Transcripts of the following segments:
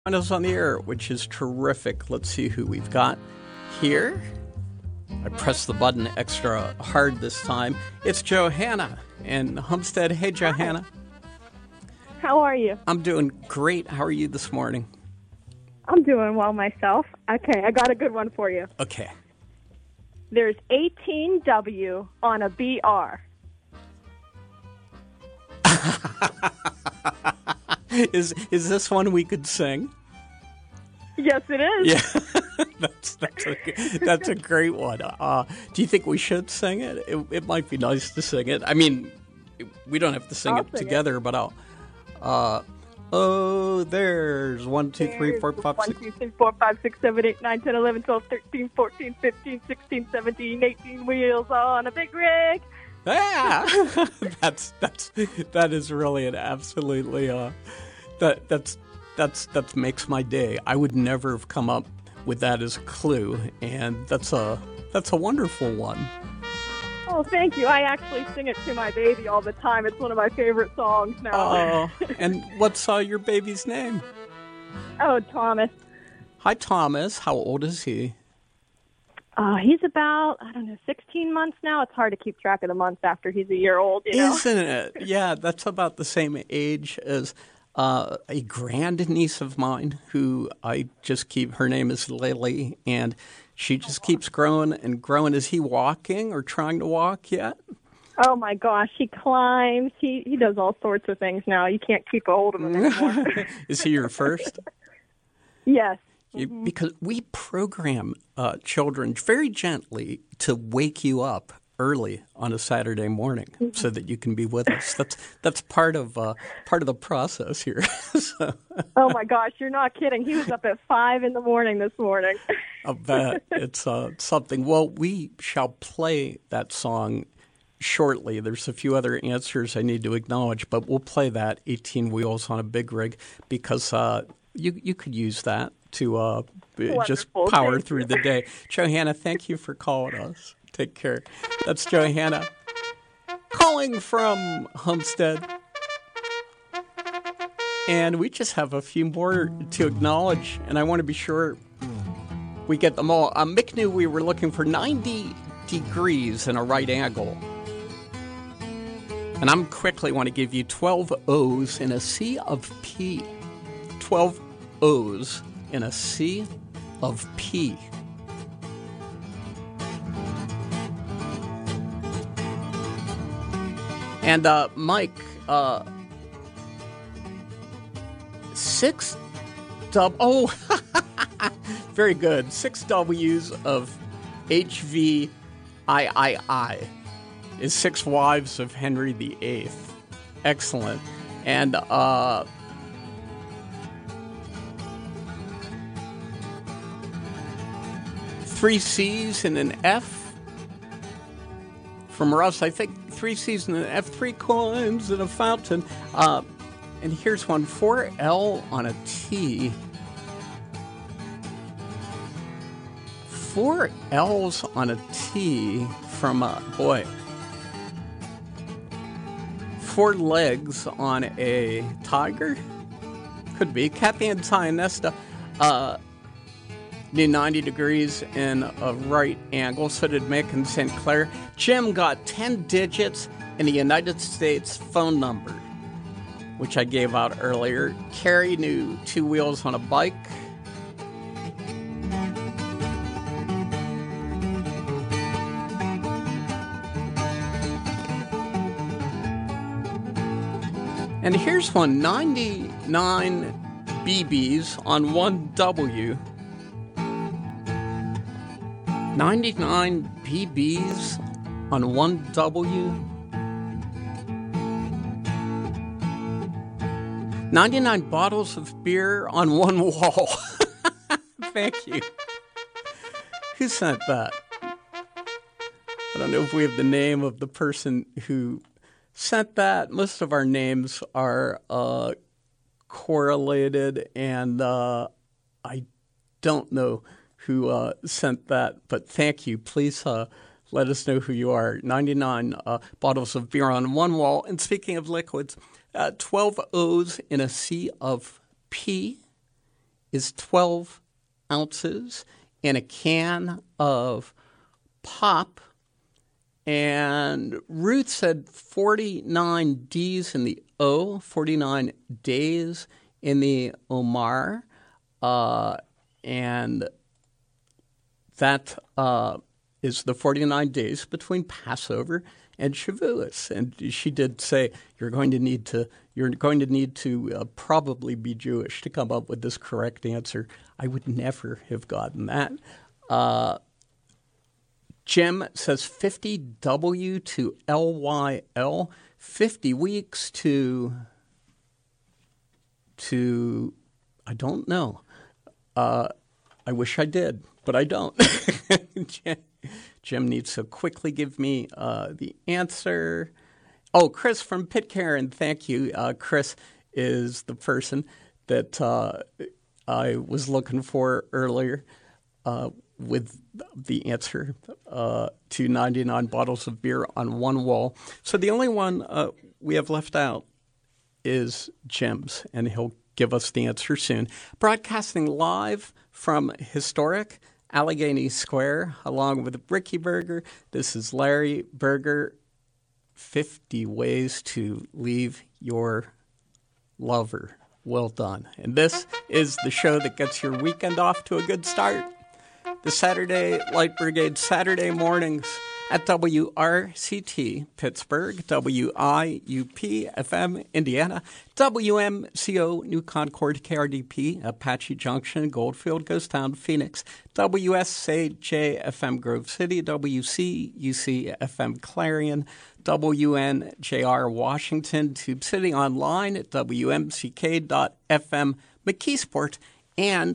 Find us on the air, which is terrific. Let's see who we've got here. I pressed the button extra hard this time. It's Johanna in Homestead. Hey, Johanna. How are you? I'm doing great. How are you this morning? I'm doing well myself. Okay, I got a good one for you. Okay. There's 18W on a BR. Is this one we could sing? Yes, it is. Yeah, that's a great one. Do you think we should sing it? It might be nice to sing it. I mean, we don't have to sing it together, but I'll. There's 1, 2, 3, 4, 5, 6. 1, 2, 3, 4, 5, 6, 7, 8, 9, 10, 11, 12, 13, 14, 15, 16, 17, 18 wheels on a big rig. Yeah, that is really an absolutely that makes my day. I would never have come up with that as a clue, and that's a wonderful one. Oh, thank you. I actually sing it to my baby all the time. It's one of my favorite songs now. And what's your baby's name? Oh, Thomas. Hi, Thomas. How old is he? He's about, 16 months now. It's hard to keep track of the months after he's a year old, you know? Isn't it? Yeah, that's about the same age as a grandniece of mine who I just keep, her name is Lily, and she just keeps growing and growing. Is he walking or trying to walk yet? Oh, my gosh. He climbs. He does all sorts of things now. You can't keep a hold of him anymore. Is he your first? Yes. Because we program children very gently to wake you up early on a Saturday morning so that you can be with us. That's part of the process here. So. Oh my gosh, you're not kidding. He was up at 5 in the morning this morning. I bet it's something. Well, we shall play that song shortly. There's a few other answers I need to acknowledge, but we'll play that 18 wheels on a big rig because you could use that to just power through the day. Johanna, thank you for calling us. Take care. That's Johanna calling from Homestead. And we just have a few more to acknowledge, and I want to be sure we get them all. Mick knew we were looking for 90 degrees in a right angle. And I'm quickly want to give you 12 O's in a sea of P. 12 O's in a sea of P. And Mike, 6 W. Oh, very good. 6 W's of HVIII is 6 wives of Henry VIII. Excellent. And 3 C's and an F from Russ. I think 3 C's and an F, 3 coins and a fountain. And here's one, 4L on a T. 4 L's on a T from, 4 legs on a tiger? Could be. Kathy and Tionesta. New 90 degrees in a right angle, so did Mick and St. Clair. Jim got 10 digits in the United States phone number, which I gave out earlier. Carrie knew 2 wheels on a bike. And here's one, 99 BBs on 1 W. 99 BBs on 1 W. 99 bottles of beer on 1 wall. Thank you. Who sent that? I don't know if we have the name of the person who sent that. Most of our names are correlated, and I don't know who sent that, but thank you. Please let us know who you are. 99 bottles of beer on 1 wall. And speaking of liquids, 12 O's in a sea of P. is 12 ounces in a can of pop. And Ruth said 49 D's in the O, 49 days in the Omar. And that is the 49 days between Passover and Shavuos. And she did say you're going to need to probably be Jewish to come up with this correct answer. I would never have gotten that. Jim says 50 W to LYL, 50 weeks to I don't know. I wish I did, but I don't. Jim needs to quickly give me the answer. Oh, Chris from Pitcairn, thank you. Chris is the person that I was looking for earlier with the answer to 99 bottles of beer on one wall. So the only one we have left out is Jim's, and he'll give us the answer soon. Broadcasting live from historic Allegheny Square, along with Ricky Berger. This is Larry Berger, 50 Ways to Leave Your Lover. Well done. And this is the show that gets your weekend off to a good start. The Saturday Light Brigade, Saturday mornings at WRCT Pittsburgh, WIUP FM Indiana, WMCO New Concord KRDP Apache Junction, Goldfield, Ghostown, Phoenix, WSAJ FM Grove City, WCUC FM Clarion, WNJR Washington, Tube City Online at WMCK.FM McKeesport, and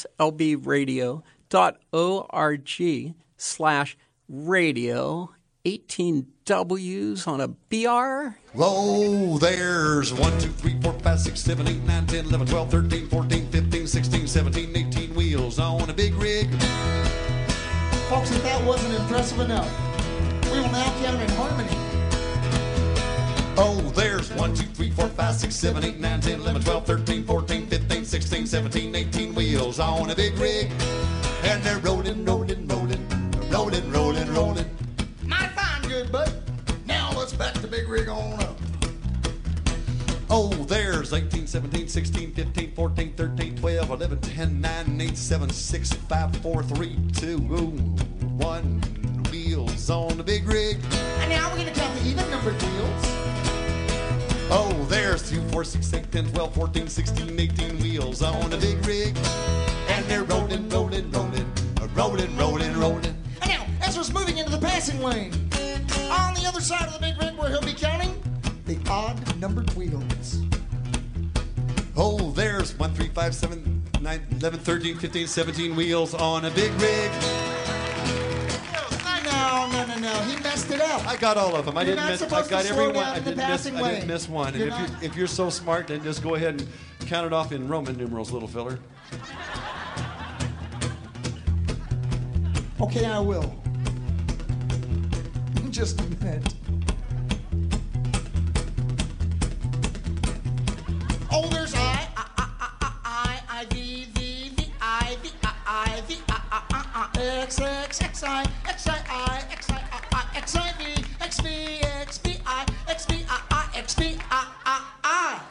slbradio.org/radio, 18 W's on a BR. Whoa, there's 1, 2, 3, 4, 5, 6, 7, 8, 9, 10, 11, 12, 13, 14, 15, 16, 17, 18 wheels on a big rig. Folks, if that wasn't impressive enough, we will now count in harmony. Oh, there's 1, 2, 3, 4, 5, 6, 7, 8, 9, 10, 11, 12, 13, 14, 15, 16, 17, 18 wheels on a big rig. And they're rolling, rolling, rolling, rolling, rolling, rolling. Mighty fine, good bud. Now let's back the big rig on up. Oh, there's 18, 17, 16, 15, 14, 13, 12, 11, 10, 9, 8, 7, 6, 5, 4, 3, 2, 1. Wheels on the big rig. And now we're going to count the even numbered wheels. Oh, there's 2, 4, 6, 8, 10, 12, 14, 16, 18 wheels on the big rig. And they're rolling, rolling, rolling, rolling, rolling, rolling. And now, Ezra's moving into the passing lane. On the other side of the big rig where he'll be counting the odd numbered wheels. Oh, there's 1, 3, 5, 7, 9, 11, 13, 15, 17 wheels on a big rig. No. He messed it up. I got all of them. I didn't miss. I got every one. I didn't miss one. And if you're so smart, then just go ahead and count it off in Roman numerals, little filler. Okay, I will. In just a minute. Oh, there's I, V, X, X, X, I, X, I, X, I, X, I, V, X, V, X, V, I, X, V, I, X, V, I.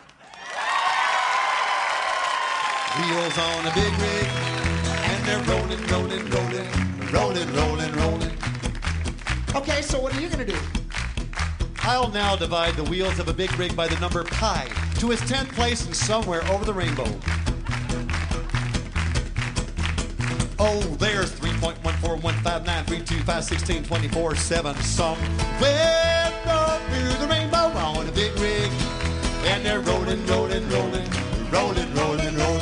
Wheels on a big rig, and they're rolling, rolling, rolling, rolling, rolling, rolling. Okay, so what are you going to do? I'll now divide the wheels of a big rig by the number pi to its 10th place and somewhere over the rainbow. Oh, there's 3.1415932561024 somewhere through the rainbow on a big rig. And they're rolling, rolling, rolling, rolling, rolling, rolling.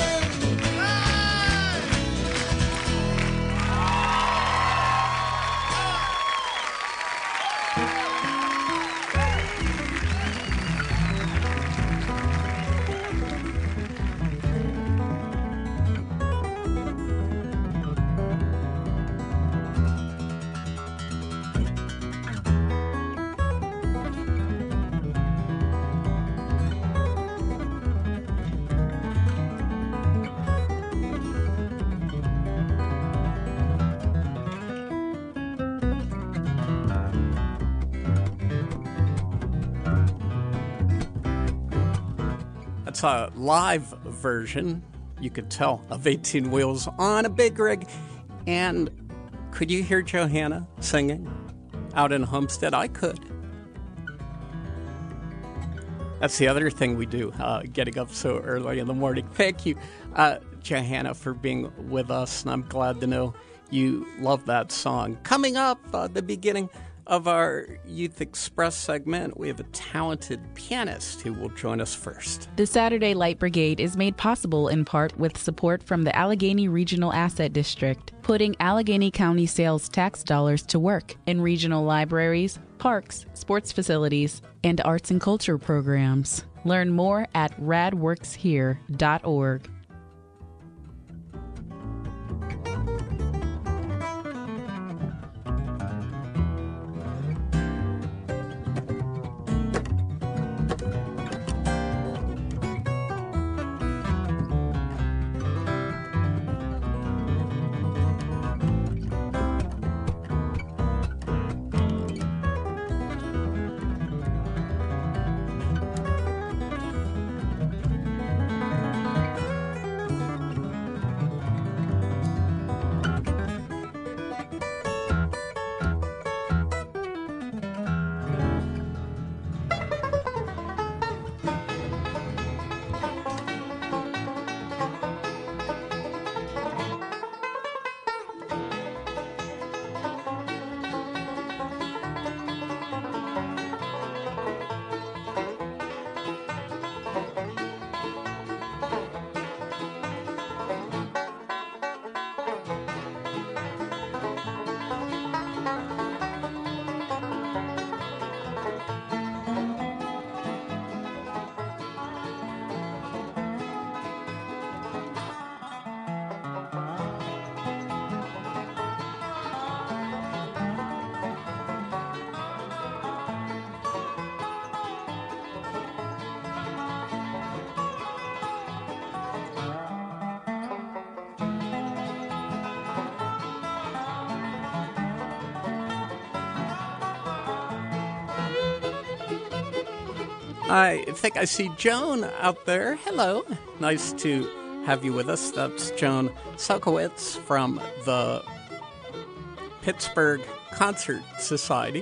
That's a live version, you could tell, of 18 Wheels on a Big Rig. And could you hear Johanna singing out in Homestead? I could. That's the other thing we do, getting up so early in the morning. Thank you, Johanna, for being with us, and I'm glad to know you love that song. Coming up, the beginning of our Youth Express segment, we have a talented pianist who will join us first. The Saturday Light Brigade is made possible in part with support from the Allegheny Regional Asset District, putting Allegheny County sales tax dollars to work in regional libraries, parks, sports facilities, and arts and culture programs. Learn more at radworkshere.org. I think I see Joan out there. Hello. Nice to have you with us. That's Joan Sokowitz from the Pittsburgh Concert Society.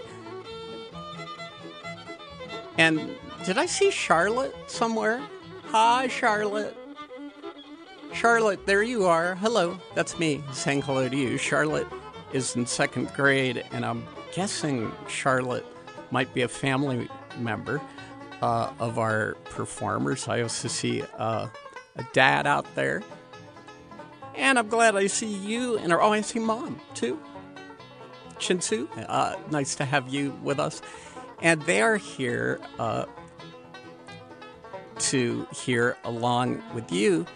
And did I see Charlotte somewhere? Hi, Charlotte. Charlotte, there you are. Hello. That's me saying hello to you. Charlotte is in second grade, and I'm guessing Charlotte might be a family member of our performers. I also see a dad out there. And I'm glad I see you. And I see Mom, too. Shinsu, nice to have you with us. And they are here to hear, along with you,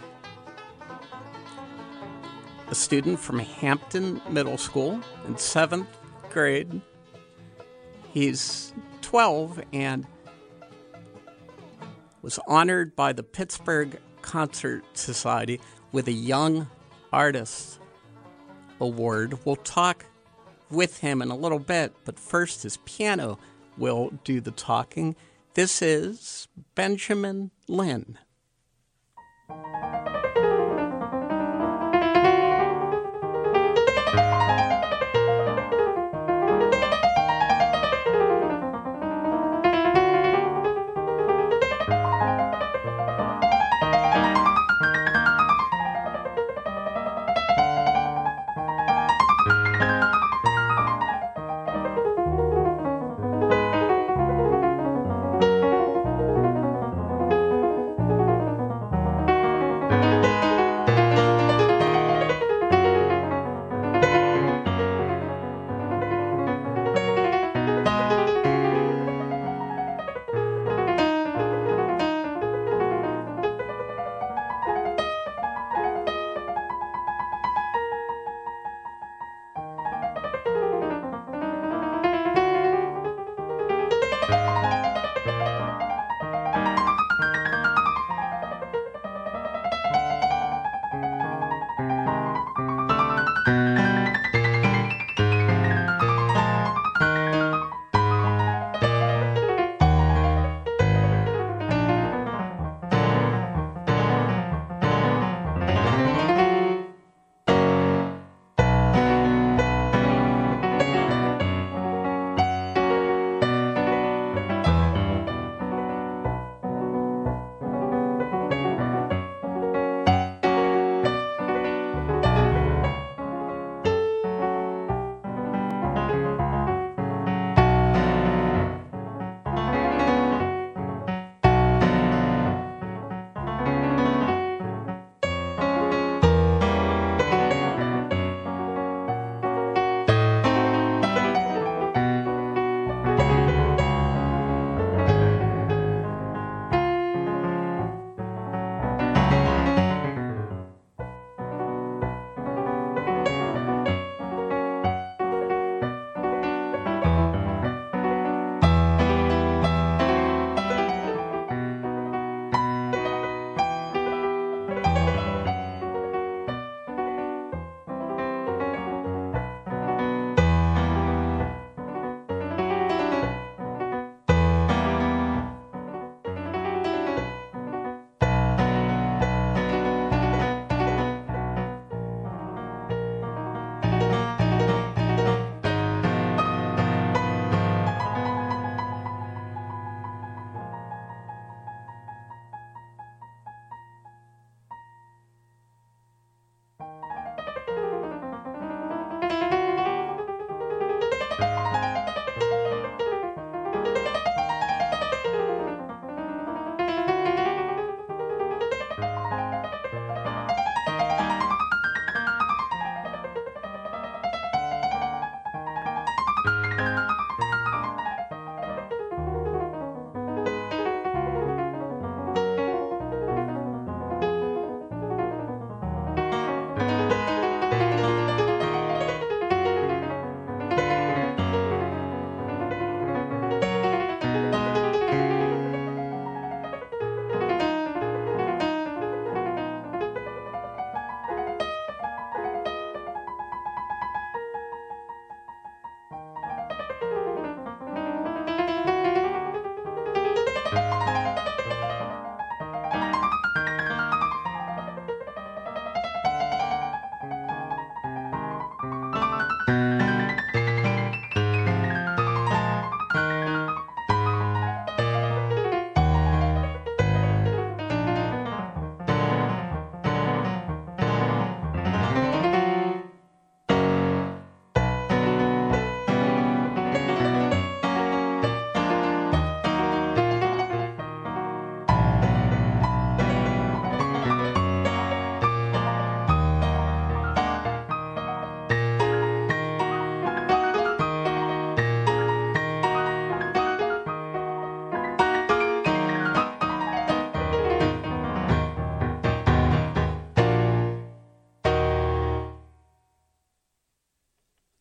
a student from Hampton Middle School in 7th grade. He's 12 and was honored by the Pittsburgh Concert Society with a Young Artist Award. We'll talk with him in a little bit, but first his piano will do the talking. This is Benjamin Lynn.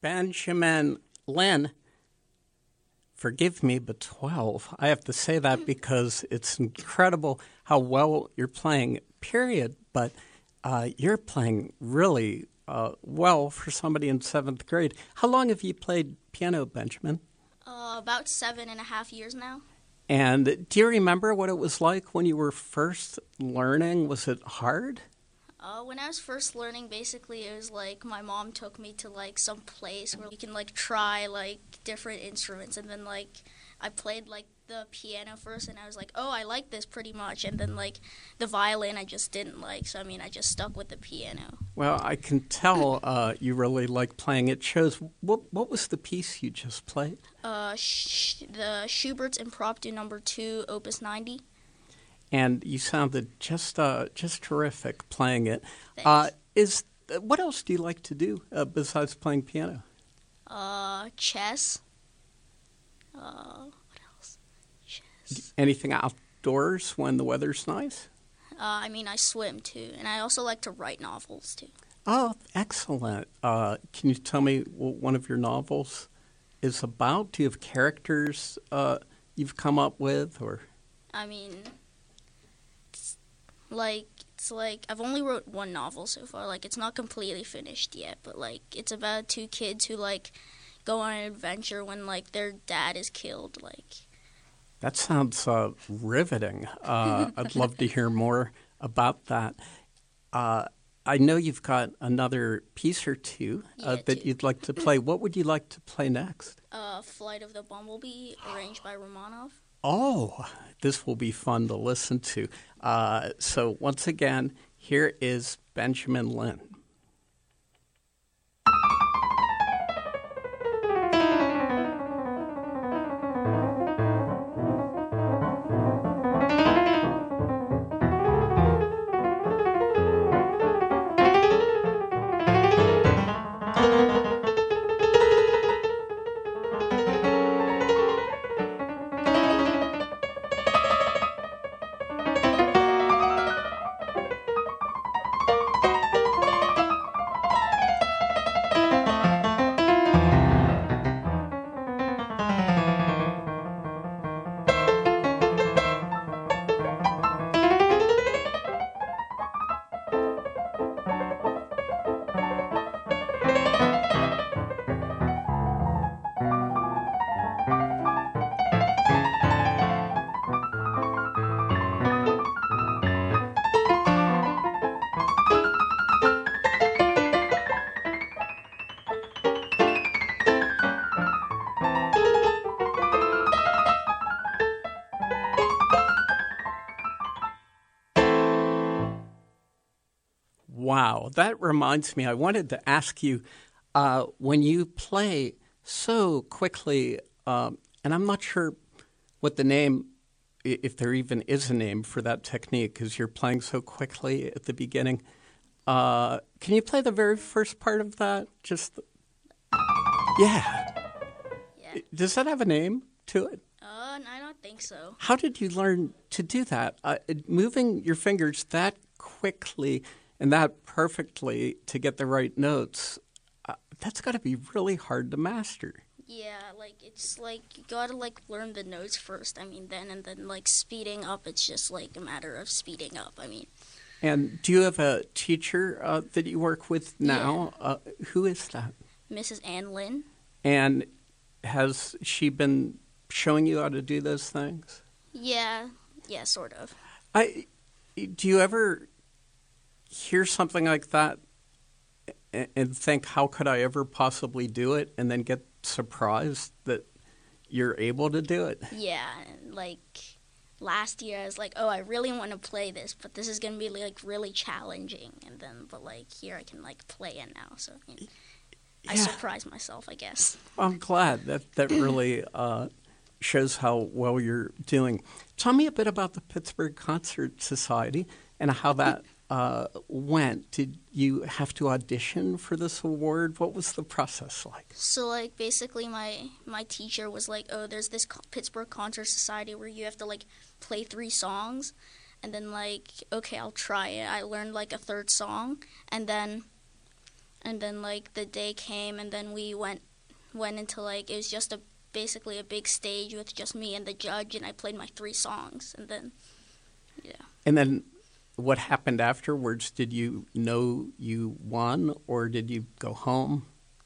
Benjamin Lynn, forgive me, but 12. I have to say that because it's incredible how well you're playing, period. But you're playing really well for somebody in 7th grade. How long have you played piano, Benjamin? About 7.5 years now. And do you remember what it was like when you were first learning? Was it hard? When I was first learning, basically it was like my mom took me to like some place where you can like try like different instruments, and then like I played like the piano first, and I was like, oh, I like this pretty much, and then like the violin I just didn't like, so I mean I just stuck with the piano. Well, I can tell you really like playing. It shows. What was the piece you just played? The Schubert's Impromptu No. 2, Opus 90. And you sounded just terrific playing it. Thanks. What else do you like to do besides playing piano? Chess. What else? Chess. Anything outdoors when the weather's nice? I mean, I swim too, and I also like to write novels too. Oh, excellent. Can you tell me what one of your novels is about? Do you have characters you've come up with, or? I mean, it's like I've only wrote one novel so far. Like, it's not completely finished yet, but like it's about two kids who like go on an adventure when like their dad is killed. Like, that sounds riveting. I'd love to hear more about that. I know you've got another piece or two that you'd like to play. What would you like to play next? Flight of the Bumblebee, arranged by Romanov. Oh, this will be fun to listen to. So once again, here is Benjamin Lynn. Wow, that reminds me, I wanted to ask you, when you play so quickly, and I'm not sure what the name, if there even is a name for that technique, because you're playing so quickly at the beginning. Can you play the very first part of that? Yeah. Does that have a name to it? I don't think so. How did you learn to do that? Moving your fingers that quickly and that perfectly to get the right notes, that's got to be really hard to master. Yeah, like, it's like you gotta like learn the notes first. I mean, then like speeding up, it's just like a matter of speeding up. I mean. And do you have a teacher that you work with now? Yeah. Who is that? Mrs. Ann Lynn. And has she been showing you how to do those things? Yeah, sort of. Do you ever hear something like that and think, how could I ever possibly do it, and then get surprised that you're able to do it? Yeah, like last year I was like, oh, I really want to play this, but this is going to be like really challenging, but like here I can like play it now, so I surprised myself, I guess. I'm glad that really shows how well you're doing. Tell me a bit about the Pittsburgh Concert Society and how that went. Did you have to audition for this award? What was the process like? So, like, basically my teacher was like, oh, there's this Pittsburgh Concert Society where you have to, like, play 3 songs. And then, like, okay, I'll try it. I learned, like, a 3rd song. And then and then like the day came, and then we went into like, it was just basically a big stage with just me and the judge, and I played my 3 songs, and then And then what happened afterwards? Did you know you won, or did you go home?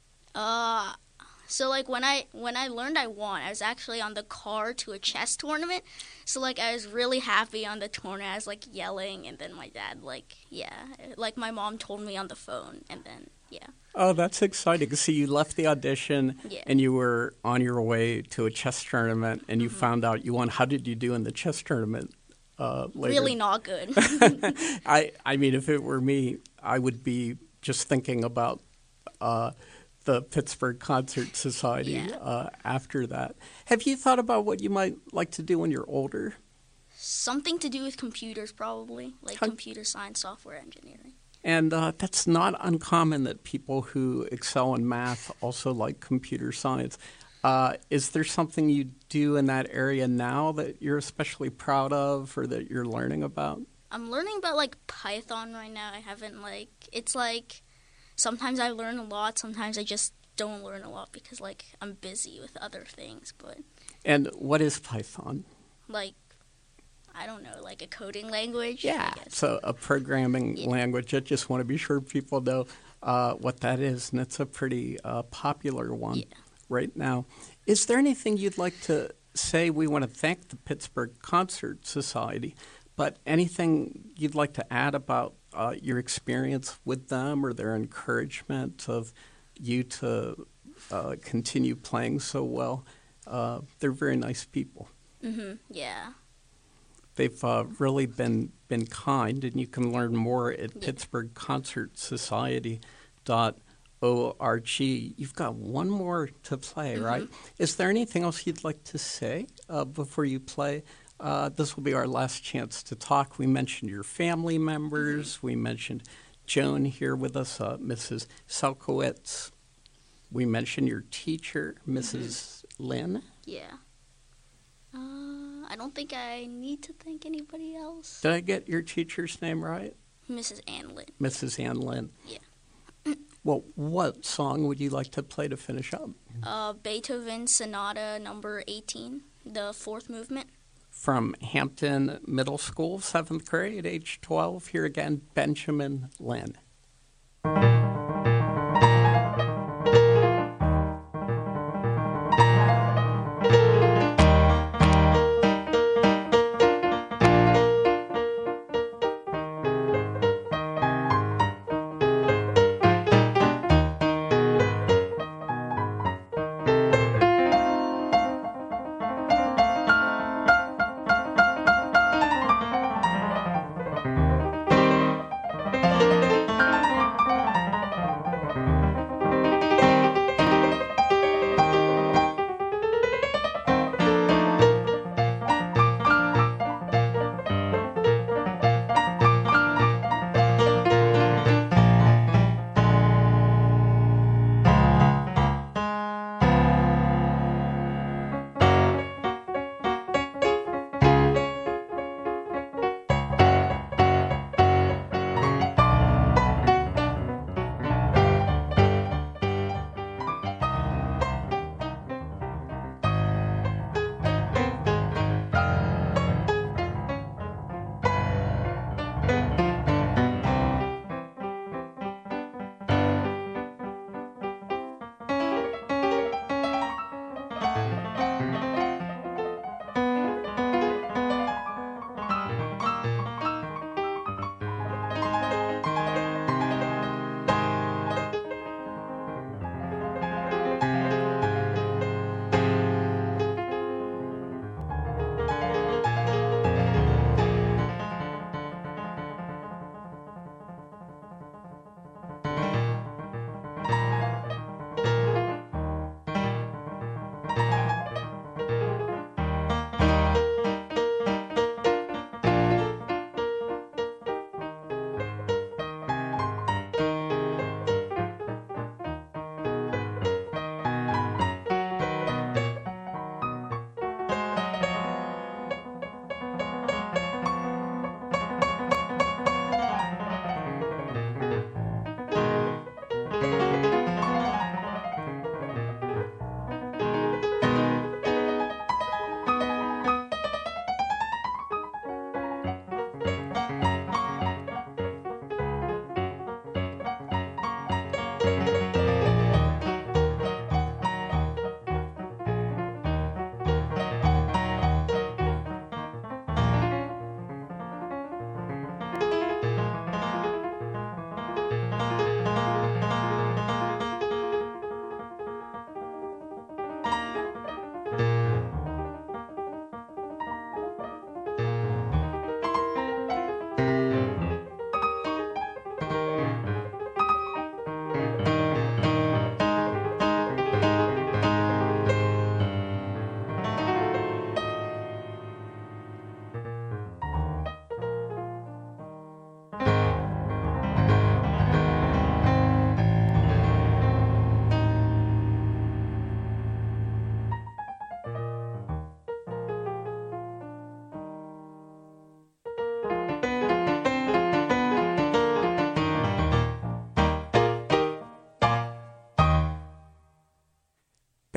So like when I learned I won, I was actually on the car to a chess tournament. So like I was really happy on the tournament. I was like yelling, and then my dad like my mom told me on the phone, and then Oh, that's exciting. So you left the audition and you were on your way to a chess tournament, and you found out you won. How did you do in the chess tournament later? Really not good. I mean, if it were me, I would be just thinking about the Pittsburgh Concert Society after that. Have you thought about what you might like to do when you're older? Something to do with computers, probably, like computer science, software engineering. And that's not uncommon that people who excel in math also like computer science. Is there something you do in that area now that you're especially proud of or that you're learning about? I'm learning about like Python right now. I haven't it's like sometimes I learn a lot, sometimes I just don't learn a lot because like I'm busy with other things. And what is Python? Like, I don't know, like a coding language? Yeah, so a programming language. I just want to be sure people know what that is, and it's a pretty popular one right now. Is there anything you'd like to say? We want to thank the Pittsburgh Concert Society, but anything you'd like to add about your experience with them or their encouragement of you to continue playing so well? They're very nice people. Mm-hmm, yeah. They've really been kind, and you can learn more at pittsburghconcertsociety.org. You've got one more to play, right? Is there anything else you'd like to say before you play? This will be our last chance to talk. We mentioned your family members. We mentioned Joan here with us, Mrs. Selkowitz. We mentioned your teacher, Mrs. Lynn. Yeah. I don't think I need to thank anybody else. Did I get your teacher's name right? Mrs. Ann Lynn. Mrs. Ann Lynn. Yeah. Well, what song would you like to play to finish up? Beethoven Sonata number 18, the 4th movement. From Hampton Middle School, 7th grade, age 12. Here again, Benjamin Lynn.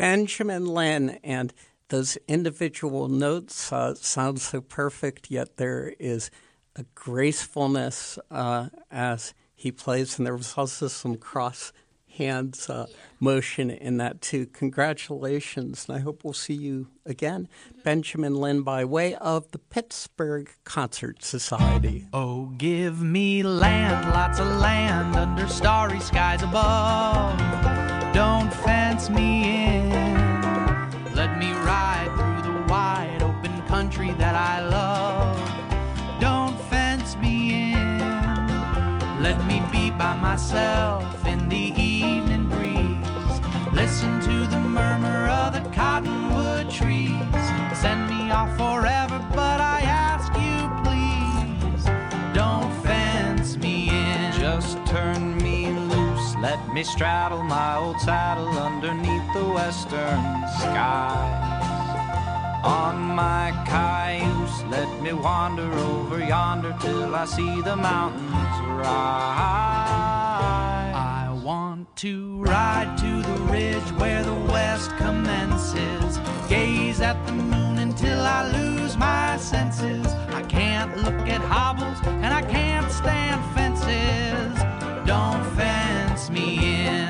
Benjamin Lynn, and those individual notes sound so perfect, yet there is a gracefulness as he plays, and there was also some cross hands motion in that too. Congratulations, and I hope we'll see you again. Benjamin Lynn by way of the Pittsburgh Concert Society. Oh, give me land, lots of land under starry skies above. Don't fence me in. Let me ride through the wide open country that I love. Don't fence me in. Let me be by myself in the evening breeze. Listen to the murmur of the cottonwood trees. Send me off forever, but I ask you please, don't fence me in. Just turn me loose, let me straddle my old saddle underneath the western skies. On my cayuse, let me wander over yonder till I see the mountains rise. I want to ride to the ridge where the west commences, gaze at the moon until I lose my senses. I can't look at hobbles and I can't stand fences. Don't fence me in.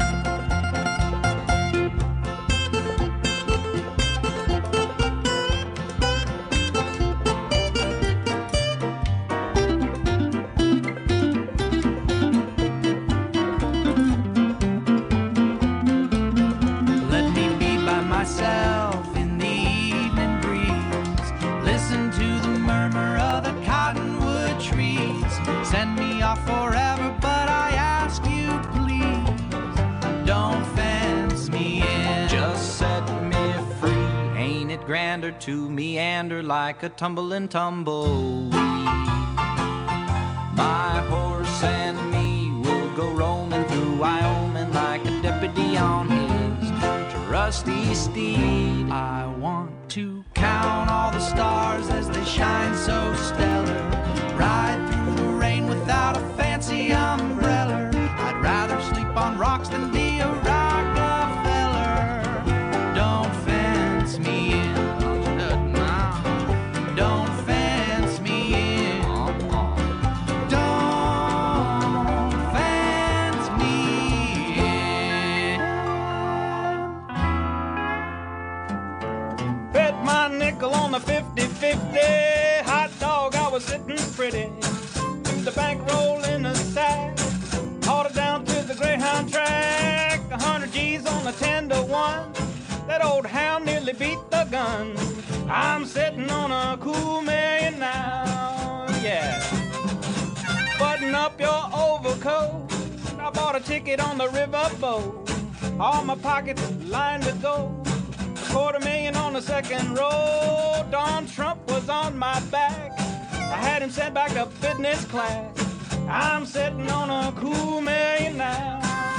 Forever, but I ask you please, don't fence me in. Just set me free, ain't it grander to meander like a tumbling tumbleweed? My horse and me will go roaming through Wyoming like a deputy on his trusty steed. I want to count all the stars as they shine so stellar, ride through the rain without a fancy umbrella. I'd rather sleep on rocks than be a Rockefeller. Don't fence me in. Don't fence me in. Don't fence me in. Bet my nickel on the 50-50. Hot dog, I was sitting pretty. The bankroll in the sack, hauled it down to the Greyhound track. 100 G's on the 10-to-1. That old hound nearly beat the gun. I'm sitting on a cool million now, yeah. Button up your overcoat. I bought a ticket on the riverboat. All my pockets lined with gold. $250,000 on the second row. Donald Trump was on my back. I had him sent back to business class. I'm sitting on a cool million now.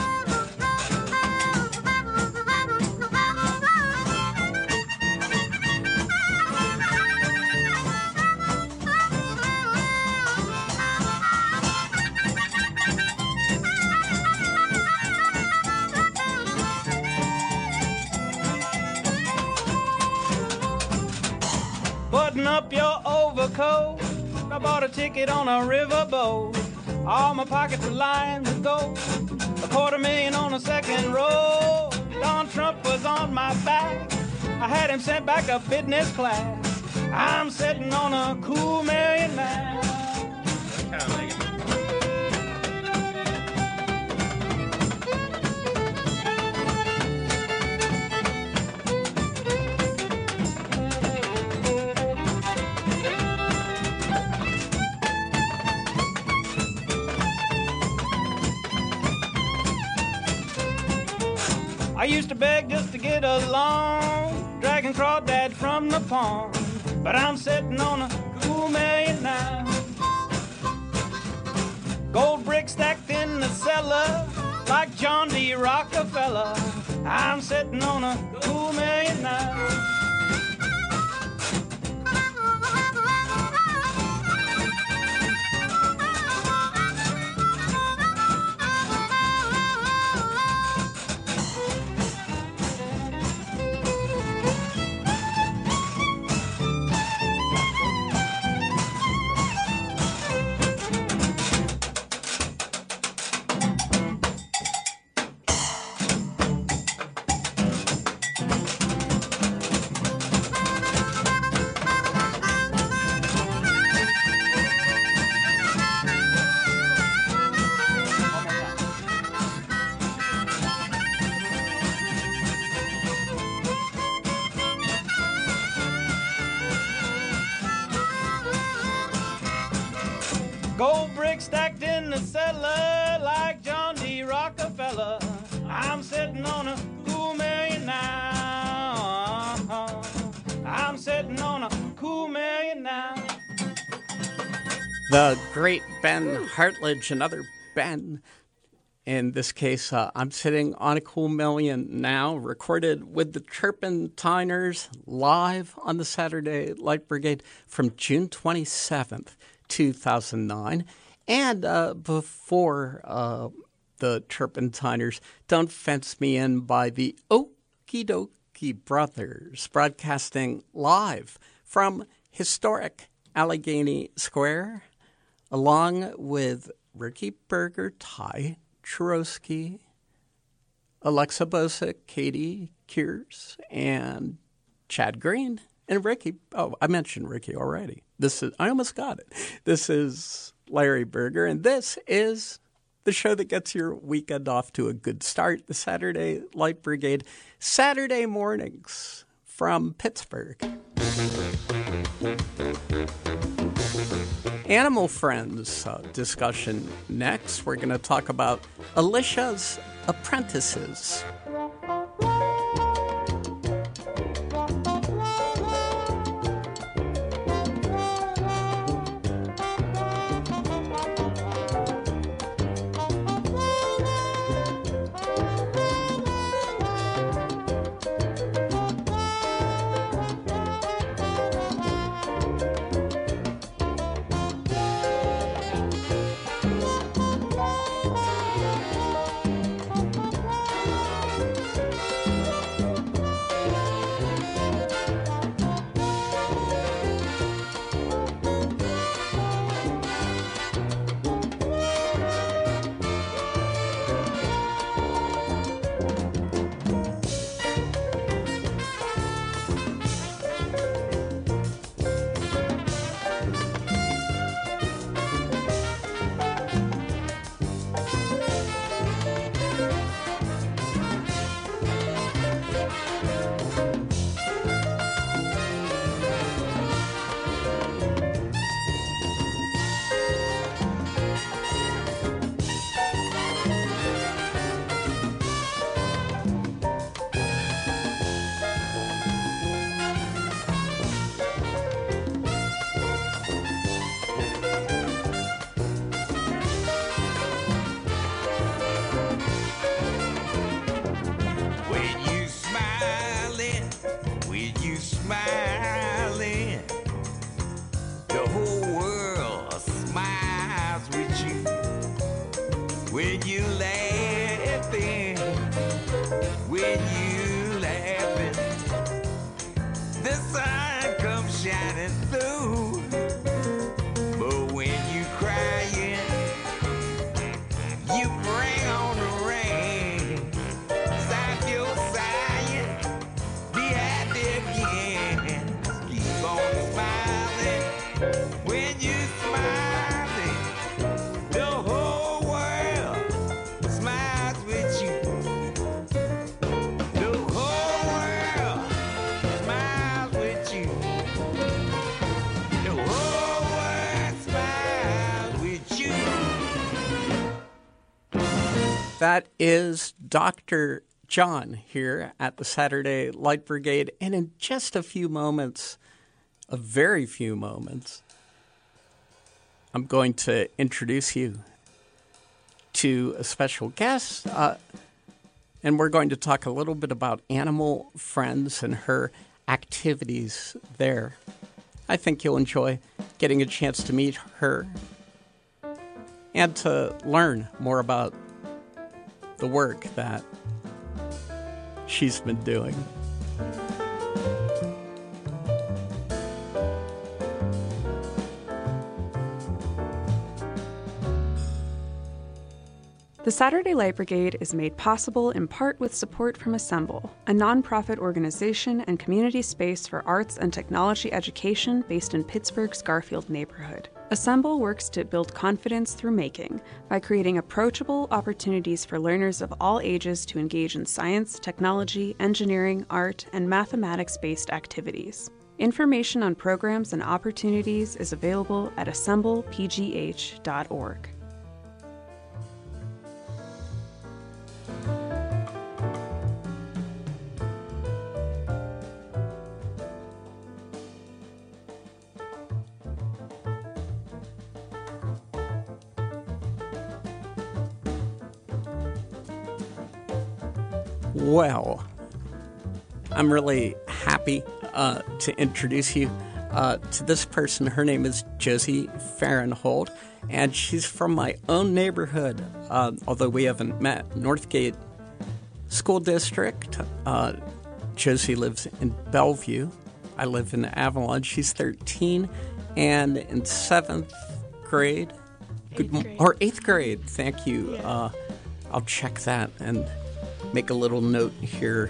Button up your overcoat. I bought a ticket on a riverboat. All my pockets were lined with gold. $250,000 on the second row. Donald Trump was on my back. I had him sent back to business class. I'm sitting on a cool million now. I used to beg just to get along, dragging crawdad from the pond, but I'm sitting on a cool million now. Gold bricks stacked in the cellar, like John D. Rockefeller. I'm sitting on a cool million now. The great Ben Hartledge, another Ben. In this case, I'm sitting on a cool million now, recorded with the Turpentiners live on the Saturday Light Brigade from June 27th, 2009. And before the Turpentiners, Don't Fence Me In by the Okie Dokie Brothers, broadcasting live from historic Allegheny Square, along with Ricky Berger, Ty Churosky, Alexa Bosick, Katie Kears, and Chad Green, and Ricky. Oh, I mentioned Ricky already. I almost got it. This is Larry Berger, and this is the show that gets your weekend off to a good start, the Saturday Light Brigade, Saturday mornings from Pittsburgh. Animal Friends discussion next. We're going to talk about Alicia's Apprentices. That is Dr. John here at the Saturday Light Brigade. And in just a few moments, a very few moments, I'm going to introduce you to a special guest. And we're going to talk a little bit about Animal Friends and her activities there. I think you'll enjoy getting a chance to meet her and to learn more about the work that she's been doing. The Saturday Light Brigade is made possible in part with support from Assemble, a nonprofit organization and community space for arts and technology education based in Pittsburgh's Garfield neighborhood. Assemble works to build confidence through making by creating approachable opportunities for learners of all ages to engage in science, technology, engineering, art, and mathematics-based activities. Information on programs and opportunities is available at assemblepgh.org. Well, I'm really happy to introduce you to this person. Her name is Josie Farrenhold, and she's from my own neighborhood, although we haven't met, Northgate School District. Josie lives in Bellevue. I live in Avalon. She's 13 and in 7th grade. Or 8th grade. Thank you. Yeah. I'll check that and make a little note here.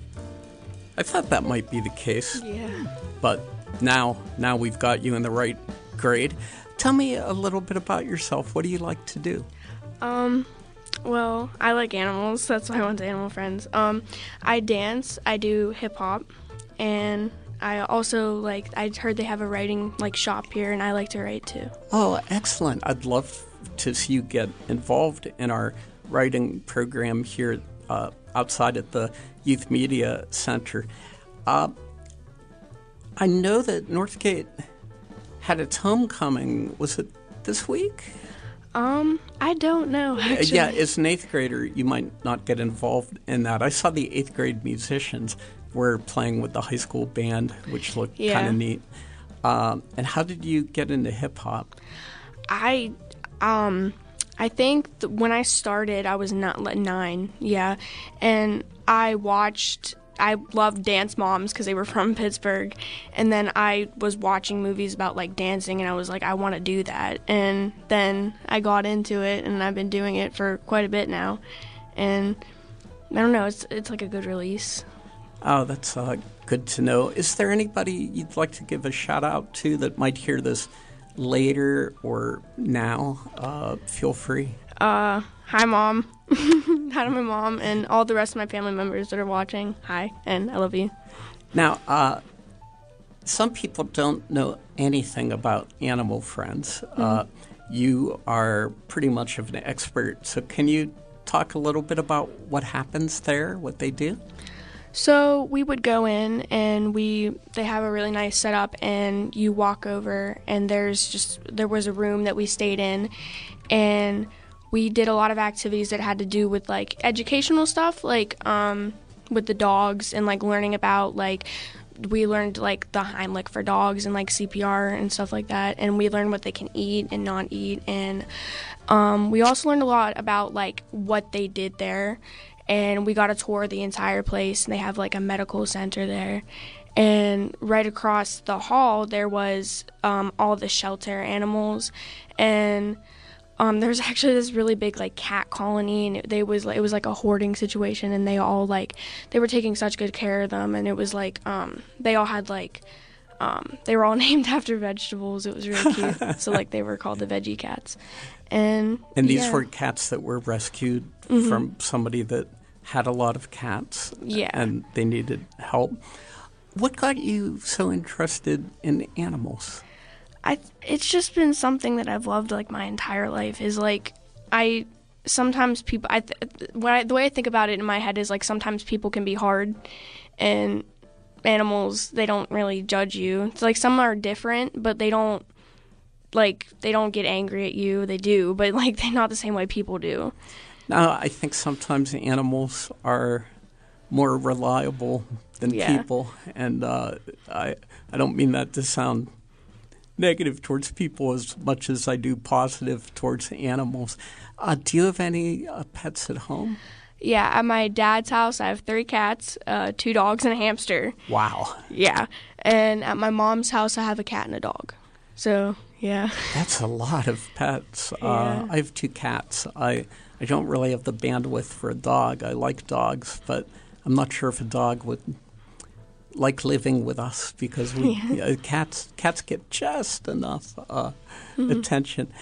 I thought that might be the case. Yeah. But now we've got you in the right grade. Tell me a little bit about yourself. What do you like to do? Well, I like animals. That's why I went to Animal Friends. I dance. I do hip hop, and I also I heard they have a writing shop here, and I like to write too. Oh, excellent! I'd love to see you get involved in our writing program here outside at the Youth Media Center. I know that Northgate had its homecoming. Was it this week? I don't know, actually. Yeah, as an 8th grader, you might not get involved in that. I saw the 8th grade musicians were playing with the high school band, which looked kind of neat. And how did you get into hip-hop? I think when I started, I was 9, and I loved Dance Moms because they were from Pittsburgh, and then I was watching movies about dancing, and I was like, I want to do that, and then I got into it, and I've been doing it for quite a bit now, and I don't know, it's a good release. Oh, that's good to know. Is there anybody you'd like to give a shout out to that might hear this later or now? Feel free. Hi, Mom. Hi to my mom and all the rest of my family members that are watching. Hi, and I love you. Now, some people don't know anything about Animal Friends. You are pretty much of an expert. So can you talk a little bit about what happens there, what they do? So we would go in, and they have a really nice setup, and you walk over, and there was a room that we stayed in, and we did a lot of activities that had to do with educational stuff, with the dogs and learning about we learned the Heimlich for dogs and CPR and stuff like that, and we learned what they can eat and not eat, and we also learned a lot about what they did there, and we got a tour of the entire place, and they have a medical center there. And right across the hall there was all the shelter animals, and there's actually this really big cat colony, and it was a hoarding situation, and they all they were taking such good care of them, and it was they all had they were all named after vegetables. It was really cute. So they were called the veggie cats, and these were cats that were rescued from somebody that had a lot of cats, and they needed help. What got you so interested in animals? It's just been something that I've loved my entire life. Is sometimes people the way I think about it in my head is sometimes people can be hard, and animals, they don't really judge you. It's some are different, but they don't get angry at you. They do, but they're not the same way people do. No, I think sometimes animals are more reliable than people, and I don't mean that to sound negative towards people as much as I do positive towards animals. Do you have any pets at home? Yeah, at my dad's house, I have 3 cats, 2 dogs, and a hamster. Wow. Yeah, and at my mom's house, I have a cat and a dog. So, yeah. That's a lot of pets. Yeah. I have 2 cats. I don't really have the bandwidth for a dog. I like dogs, but I'm not sure if a dog would like living with us because cats get just enough attention.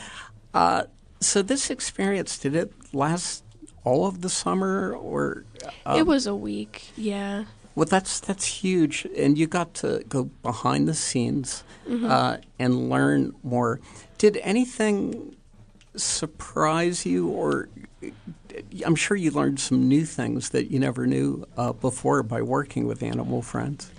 So this experience, did it last all of the summer, or it was a week? Yeah. Well, that's huge, and you got to go behind the scenes and learn more. Did anything surprise you, or I'm sure you learned some new things that you never knew before by working with Animal Friends?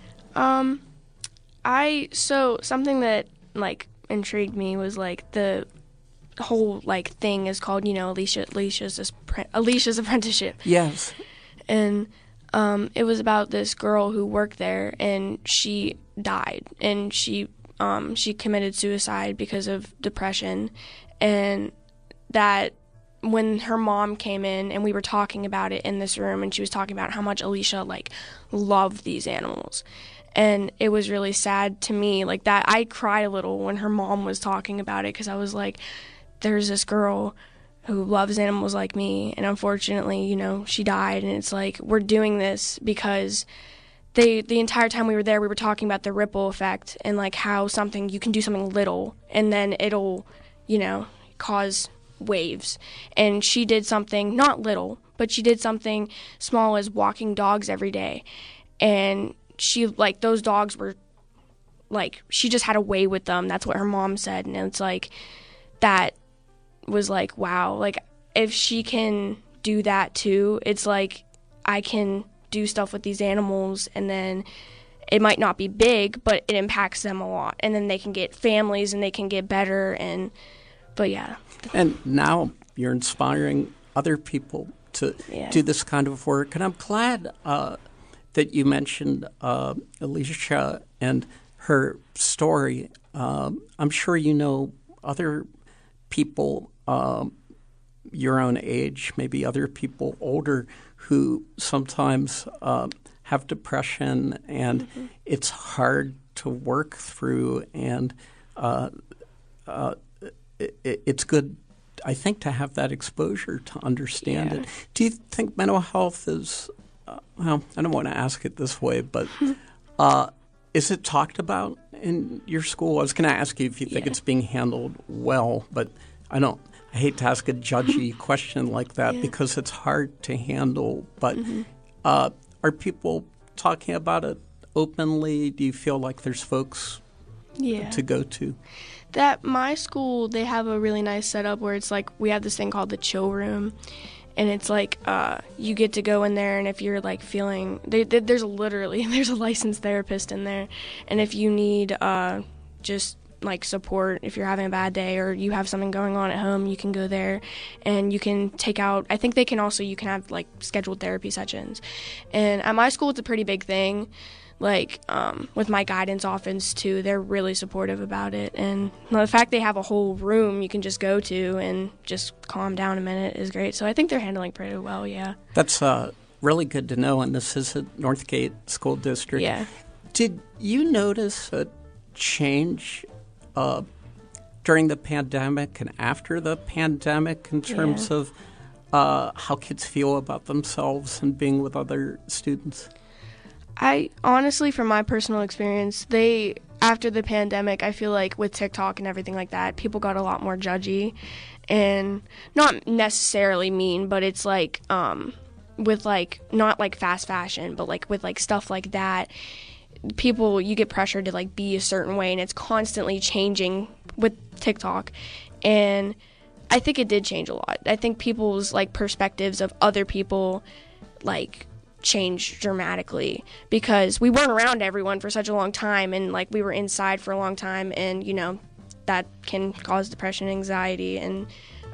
So something that intrigued me was the whole thing is called Alicia's apprenticeship. Yes. And It was about this girl who worked there, and she died, and she committed suicide because of depression, and that when her mom came in and we were talking about it in this room, and she was talking about how much Alicia loved these animals, and it was really sad to me that I cried a little when her mom was talking about it, because I was like, there's this girl who loves animals like me, and unfortunately, she died, and it's we're doing this because the entire time we were there, we were talking about the ripple effect and how you can do something little and then it'll, cause waves. And she did something not little, but she did something small as walking dogs every day. And she those dogs were she just had a way with them. That's what her mom said. And it's that was wow, if she can do that too, it's I can do stuff with these animals, and then it might not be big, but it impacts them a lot, and then they can get families and they can get better. But yeah. And now you're inspiring other people to do this kind of work, and I'm glad that you mentioned Alicia and her story. I'm sure you know other people your own age, maybe other people older, who sometimes have depression, and it's hard to work through. And it's good, I think, to have that exposure to understand it. Do you think mental health is, well, I don't want to ask it this way, but is it talked about in your school? I was going to ask you if you think it's being handled well, but I hate to ask a judgy question like that because it's hard to handle. But are people talking about it openly? Do you feel like there's folks to go to? That my school, they have a really nice setup where it's we have this thing called the chill room. And it's you get to go in there, and if you're feeling, there's a licensed therapist in there. And if you need just support, if you're having a bad day or you have something going on at home, you can go there and you can take out, I think you can have scheduled therapy sessions. And at my school, it's a pretty big thing. With my guidance office too, they're really supportive about it. And the fact they have a whole room you can just go to and just calm down a minute is great. So I think they're handling pretty well, yeah. That's really good to know, and this is at Northgate School District. Yeah. Did you notice a change during the pandemic and after the pandemic in terms of how kids feel about themselves and being with other students? I honestly, from my personal experience, after the pandemic, I feel with TikTok and everything like that, people got a lot more judgy, and not necessarily mean, but it's with not fast fashion, but with stuff like that, people, you get pressured to be a certain way, and it's constantly changing with TikTok. And I think it did change a lot. I think people's perspectives of other people changed dramatically, because we weren't around everyone for such a long time, and we were inside for a long time, and that can cause depression, anxiety, and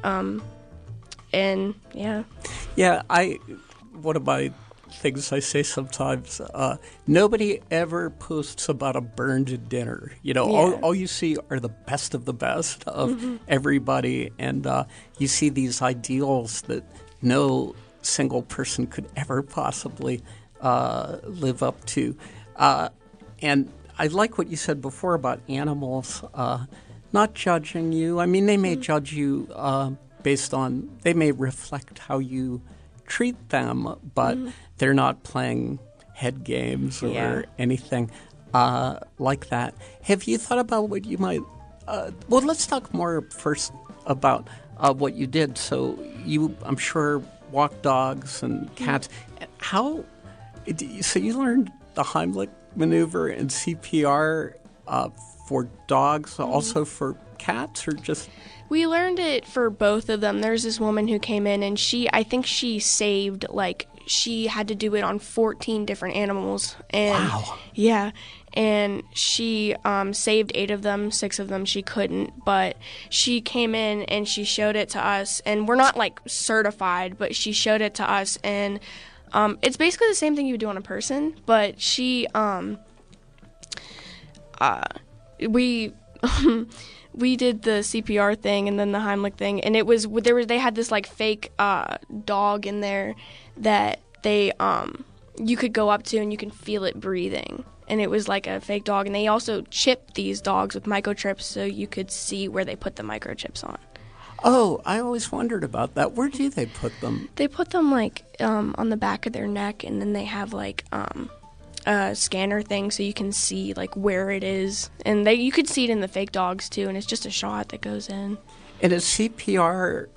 one of my things I say sometimes, nobody ever posts about a burned dinner. All you see are the best of the best of everybody, and you see these ideals that no single person could ever possibly live up to. And I like what you said before about animals not judging you. I mean, they may judge you based on, they may reflect how you treat them, but they're not playing head games or anything like that. Have you thought about what you might, well, let's talk more first about what you did. So you, I'm sure, walk dogs and cats. So you learned the Heimlich maneuver and CPR for dogs, also for cats, or just? We learned it for both of them. There's this woman who came in, and I think she saved, she had to do it on 14 different animals. And, wow. Yeah. And she saved 8 of them, 6 of them she couldn't. But she came in and she showed it to us. And we're not, certified, but she showed it to us. And It's basically the same thing you would do on a person, but she we we did the CPR thing and then the Heimlich thing, and they had this like fake dog in there that they you could go up to and you can feel it breathing, and it was like a fake dog, and they also chipped these dogs with microchips so you could see where they put the microchips on. Oh, I always wondered about that. Where do they put them? They put them like on the back of their neck, and then they have like a scanner thing so you can see like where it is, and you could see it in the fake dogs too, and it's just a shot that goes in. And is CPR?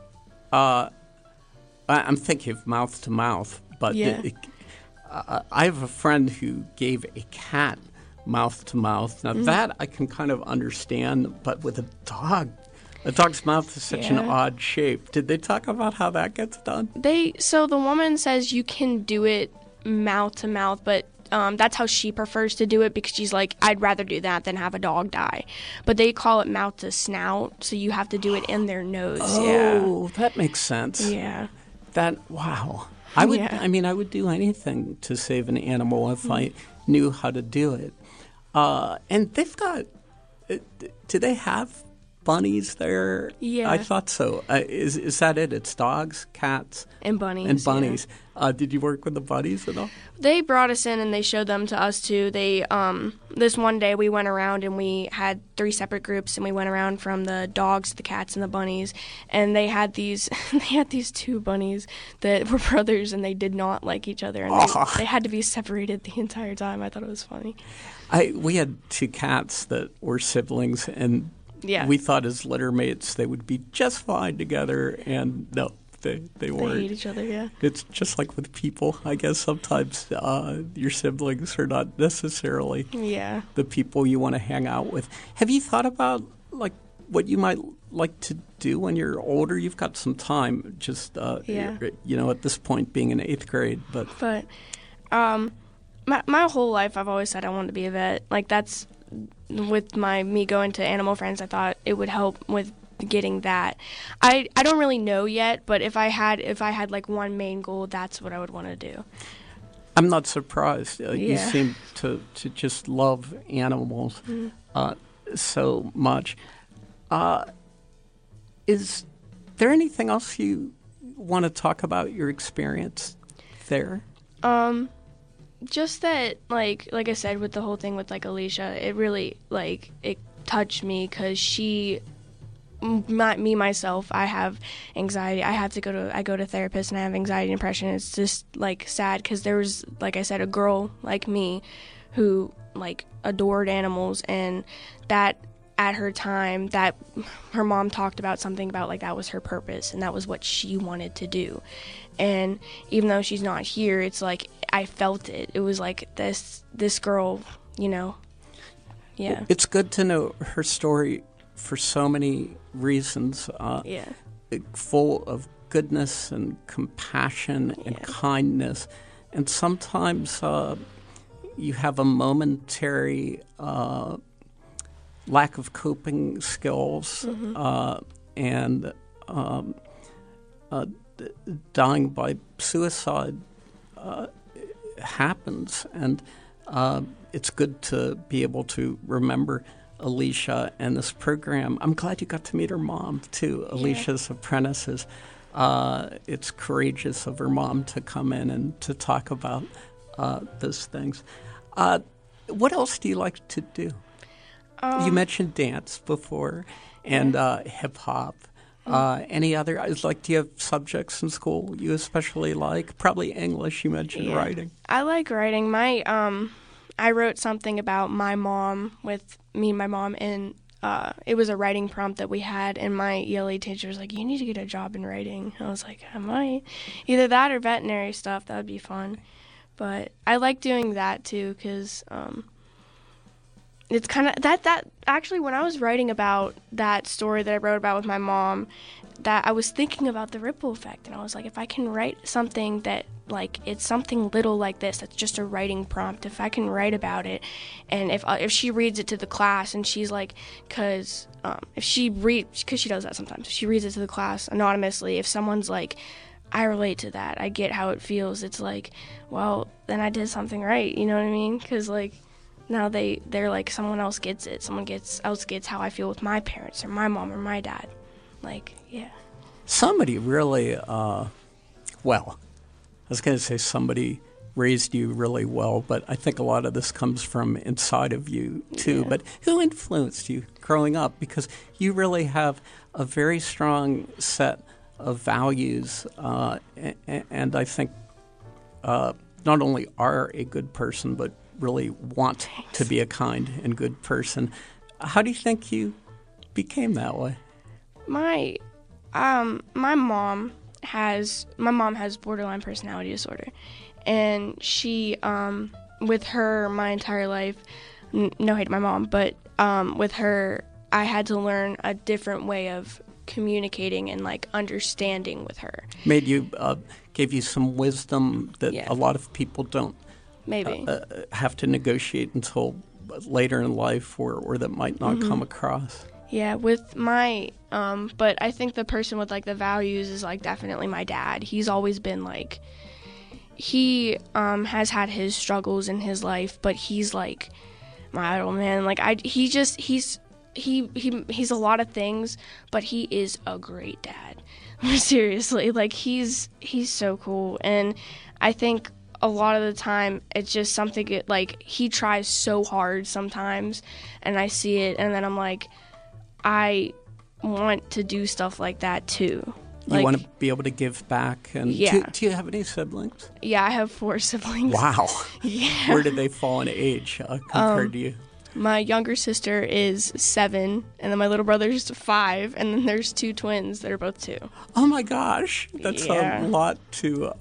I'm thinking of mouth to mouth, but Yeah. I have a friend who gave a cat mouth to mouth. Now that I can kind of understand, but with a dog's mouth is such an odd shape. Did they talk about how that gets done? So the woman says you can do it mouth to mouth, but that's how she prefers to do it, because she's like, I'd rather do that than have a dog die. But they call it mouth to snout, so you have to do it in their nose. Oh, that makes sense. Yeah. Wow. I would do anything to save an animal if I knew how to do it. And they've got, do they have bunnies there? Yeah. I thought so. Is that it? It's dogs, cats, and bunnies. Did you work with the bunnies at all? They brought us in and they showed them to us too. They this one day we went around and we had 3 separate groups, and we went around from the dogs to the cats and the bunnies, and they had these 2 bunnies that were brothers, and they did not like each other, and they had to be separated the entire time. I thought it was funny. We had 2 cats that were siblings, and we thought as litter mates they would be just fine together, and no. They weren't. They hate each other, yeah. It's just like with people. I guess sometimes your siblings are not necessarily the people you want to hang out with. Have you thought about like what you might like to do when you're older? You've got some time, just at this point being in 8th grade. But my whole life I've always said I wanted to be a vet. Like that's with me going to Animal Friends, I thought it would help with getting that. I don't really know yet, but if I had like one main goal, that's what I would want to do. I'm not surprised. You seem to just love animals so much. Is there anything else you want to talk about your experience there? Just that, like I said, with the whole thing with like Alicia, it really it touched me, because she. Myself, I have anxiety. I go to therapists, and I have anxiety and depression. It's just like sad, because there was, like I said, a girl like me who like adored animals, and that at her time that her mom talked about something about like that was her purpose and that was what she wanted to do. And even though she's not here, it's like I felt it. It was like this girl, yeah. Well, it's good to know her story for so many reasons, full of goodness and compassion and kindness. And sometimes you have a momentary lack of coping skills, and dying by suicide happens. And it's good to be able to remember Alicia and this program. I'm glad you got to meet her mom, too, Alicia's apprentices. It's courageous of her mom to come in and to talk about those things. What else do you like to do? You mentioned dance before and hip-hop. Any other? Do you have subjects in school you especially like? Probably English. You mentioned writing. I like writing. I wrote something about my mom with me and my mom, and it was a writing prompt that we had, and my ELA teacher was like, you need to get a job in writing. I was like, I might. Either that or veterinary stuff. That would be fun. But I like doing that, too, because it's kind of that actually, when I was writing about that story that I wrote about with my mom, that I was thinking about the ripple effect, and I was like, if I can write something that like it's something little like this, that's just a writing prompt, if I can write about it, and if she reads it to the class, and she's like, because she does that sometimes, if she reads it to the class anonymously, if someone's like, I relate to that. I get how it feels. It's like, well, then I did something right. You know what I mean? Because, like, now they're like, someone else gets it. Someone else gets how I feel with my parents or my mom or my dad. Like, yeah. Somebody really, well, I was going to say somebody raised you really well, but I think a lot of this comes from inside of you, too. Yeah. But who influenced you growing up? Because you really have a very strong set of values, and I think not only are a good person, but really want to be a kind and good person. How do you think you became that way? My mom has borderline personality disorder, and she, with her my entire life, no hate to my mom, but with her, I had to learn a different way of communicating and like understanding with her. Made you, gave you some wisdom that a lot of people don't maybe have to negotiate until later in life, or that might not come across. Yeah, with my, but I think the person with like the values is like definitely my dad. He's always been like, he has had his struggles in his life, but he's like my idol, man. Like he's a lot of things, but he is a great dad. Seriously, like he's so cool, and I think a lot of the time it's just something like he tries so hard sometimes, and I see it, and then I'm like, I want to do stuff like that too. You want to be able to give back, and do you have any siblings? Yeah, I have 4 siblings. Wow. Yeah. Where do they fall in age compared to you? My younger sister is 7, and then my little brother's 5, and then there's 2 twins that are both 2. Oh my gosh, that's a lot to.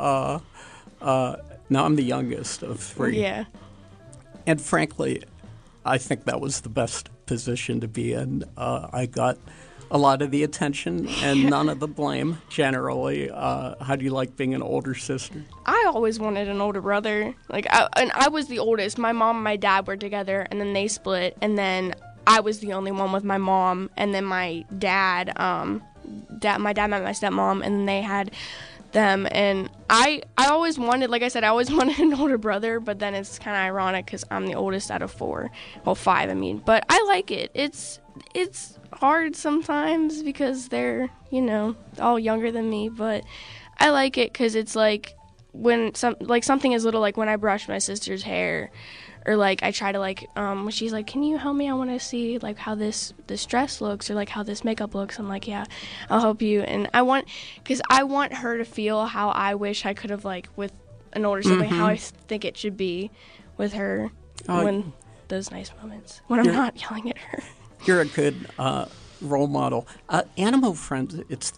Now I'm the youngest of 3. Yeah. And frankly, I think that was the best position to be in. I got a lot of the attention and none of the blame. Generally, how do you like being an older sister? I always wanted an older brother. I was the oldest. My mom and my dad were together, and then they split, and then I was the only one with my mom, and then my dad, my dad met my stepmom, and then they had them, and I always wanted, like I said, I always wanted an older brother, but then it's kind of ironic because I'm the oldest out of 4, well 5 I mean, but I like it. It's hard sometimes because they're, all younger than me, but I like it because it's like when something as little like when I brush my sister's hair, or like I try to when she's like, can you help me, I want to see like how this dress looks, or like how this makeup looks. I'm like, yeah, I'll help you. And I want her to feel how I wish I could have, like with an older sibling, how I think it should be with her when those nice moments when I'm not yelling at her. You're a good role model. Animal Friends, it's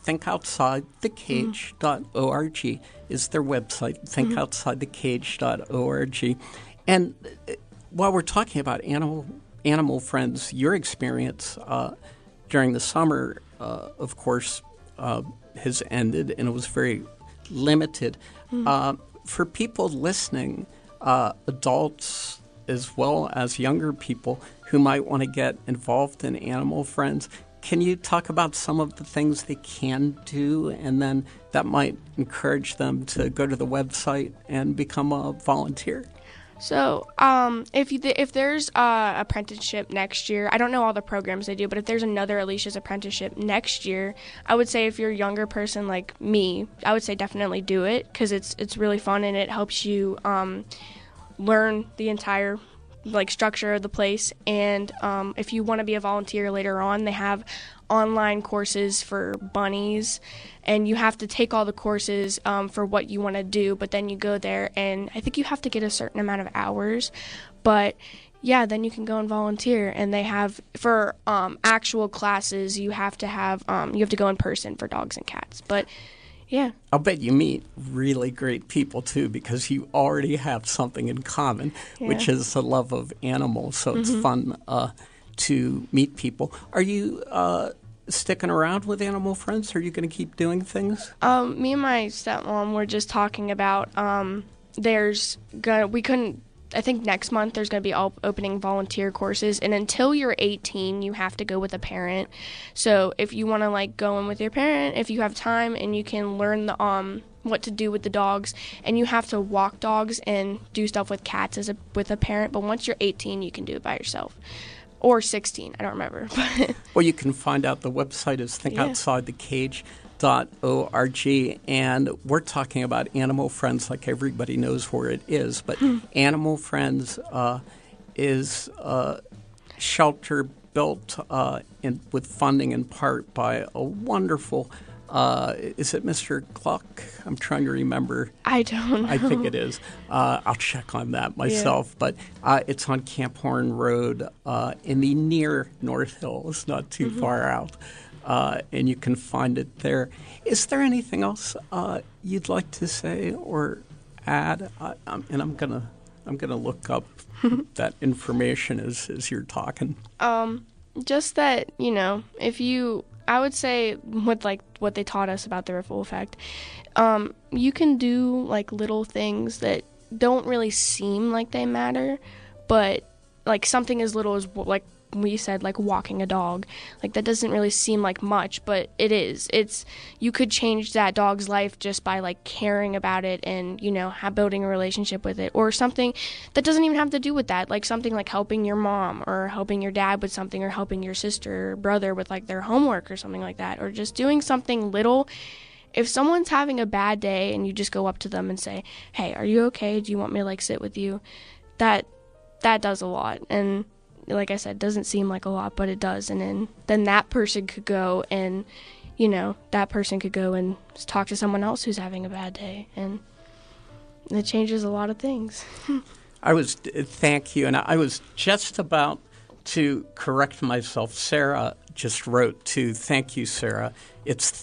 thinkoutsidethecage.org is their website, thinkoutsidethecage.org. And while we're talking about Animal Friends, your experience during the summer, of course, has ended, and it was very limited. For people listening, adults as well as younger people who might want to get involved in Animal Friends, can you talk about some of the things they can do, and then that might encourage them to go to the website and become a volunteer? So, if there's apprenticeship next year, I don't know all the programs they do, but if there's another Alicia's apprenticeship next year, I would say if you're a younger person like me, I would say definitely do it, because it's really fun and it helps you learn the entire structure of the place. And if you want to be a volunteer later on, they have online courses for bunnies, and you have to take all the courses for what you want to do, but then you go there, and I think you have to get a certain amount of hours, but yeah, then you can go and volunteer. And they have, for actual classes, you have to go in person for dogs and cats, but yeah. I'll bet you meet really great people, too, because you already have something in common, which is the love of animals. So it's fun to meet people. Are you sticking around with Animal Friends? Are you going to keep doing things? Me and my stepmom were just talking about I think next month there's going to be opening volunteer courses, and until you're 18, you have to go with a parent. So if you want to go in with your parent, if you have time, and you can learn what to do with the dogs, and you have to walk dogs and do stuff with cats with a parent. But once you're 18, you can do it by yourself, or 16. I don't remember. Well, you can find out. The website is thinkoutsidethecage.org, and we're talking about Animal Friends like everybody knows where it is. But Animal Friends is a shelter built with funding in part by a wonderful is it Mr. Gluck? I'm trying to remember. I don't know. I think it is. I'll check on that myself. Yeah. But it's on Camp Horn Road in the near North Hills, not too far out. And you can find it there. Is there anything else you'd like to say or add? And I'm gonna look up that information as you're talking. Just that, I would say with like what they taught us about the ripple effect, you can do like little things that don't really seem like they matter, but like something as little as like we said, like walking a dog, like that doesn't really seem like much, but it is. You could change that dog's life just by like caring about it and building a relationship with it, or something that doesn't even have to do with that, like something like helping your mom or helping your dad with something, or helping your sister or brother with like their homework or something like that, or just doing something little. If someone's having a bad day and you just go up to them and say, "Hey, are you okay? Do you want me to like sit with you?" That does a lot. And like I said, doesn't seem like a lot, but it does. And then that person could go and, talk to someone else who's having a bad day. And it changes a lot of things. Thank you. And I was just about to correct myself. Sarah just wrote to, thank you, Sarah. It's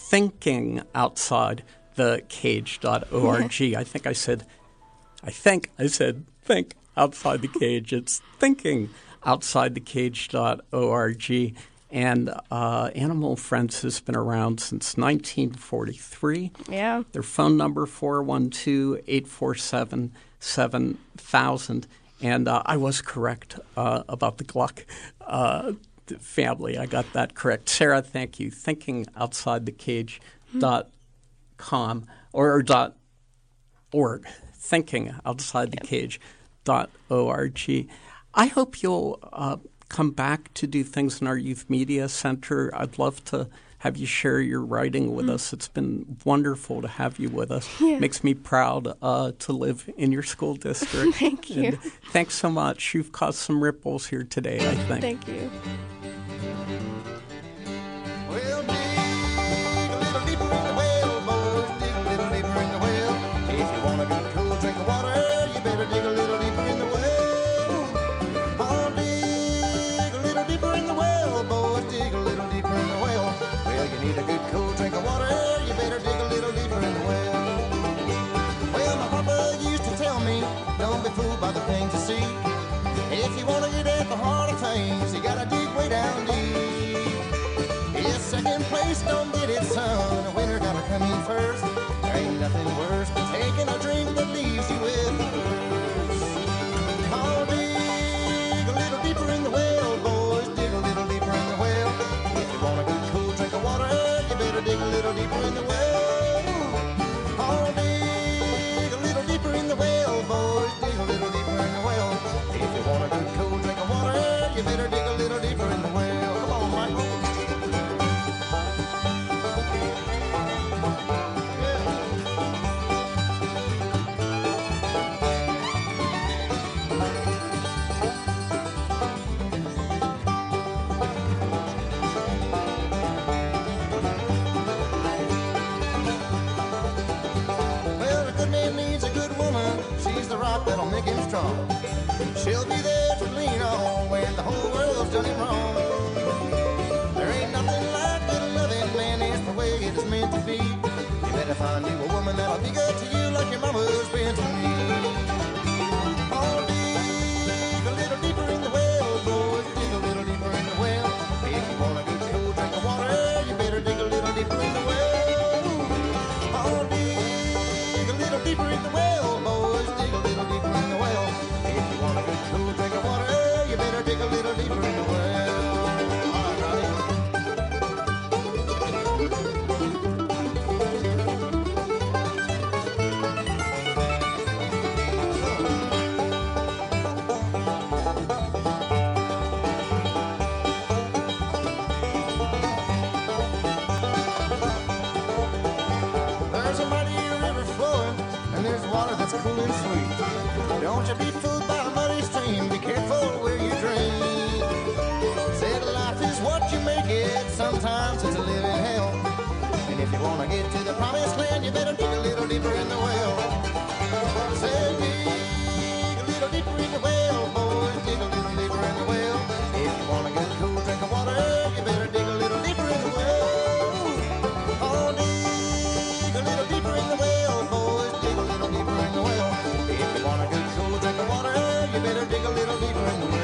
thinkingoutsidethecage.org. I think I said think outside the cage. It's thinkingoutsidethecage.org. And Animal Friends has been around since 1943. Yeah. Their phone number, 412-847-7000. And I was correct about the Gluck family. I got that correct. Sarah, thank you. Thinkingoutsidethecage.com or .org. Thinkingoutsidethecage.org. I hope you'll come back to do things in our Youth Media Center. I'd love to have you share your writing with us. It's been wonderful to have you with us. Yeah. Makes me proud to live in your school district. Thank you. And thanks so much. You've caused some ripples here today, I think. Thank you. Well, dig a little deeper in the well, boys, dig a little deeper in the well. If you want a good cool drink of water, you better dig a little deeper in the well. Oh, dig a little deeper in the well, boys, dig a little deeper in the well. Well, you need a good cool drink of water, you better dig a little deeper in the well. Well, my papa used to tell me, don't be fooled by the things you see. If you want to get at the heart of things, you gotta dig way down deep. Yes, second place don't get it, son. A winner gotta come in first. There ain't nothing worse than taking a drink that leaves you with the thirst. Oh, dig a little deeper in the well, boys. Dig a little deeper in the well. If you want a good cool drink of water, you better dig a little deeper in the well. Oh, dig a little deeper in the well, boys. Dig a little deeper in the well. If you want a good cool drink of water, you better dig a little deeper in the well. Come on, Michael. Well, a good man needs a good woman. She's the rock that'll make him strong. She'll be there to lean on when the whole world's done him wrong. There ain't nothing like good loving, man. It's the way it is meant to be. You better find you a woman that'll be good to you like your mama's been to me. Oh, dig a little deeper in the well, boys. Dig a little deeper in the well. If you want a good cool drink of water, you better dig a little deeper in the well. Oh, dig a little deeper in the well, boys. Dig a little deeper in the well. If you want a good cool drink of water, you better dig a little deeper in the well. All right, Ronnie. Don't you be fooled by a muddy stream. Be careful where you dream. Said life is what you make it. Sometimes it's a living hell. And if you wanna get to the promised land, you better dig a little deeper in the well. Said dig a little deeper in the well, boys. Dig a little deeper in the well. If you wanna get a cool drink of water, you better dig a little deeper in the well. Oh, dig a little deeper in the well, boys. Dig a little deeper in the well. If you want a good cool drink of water, you better dig a little deeper in the well.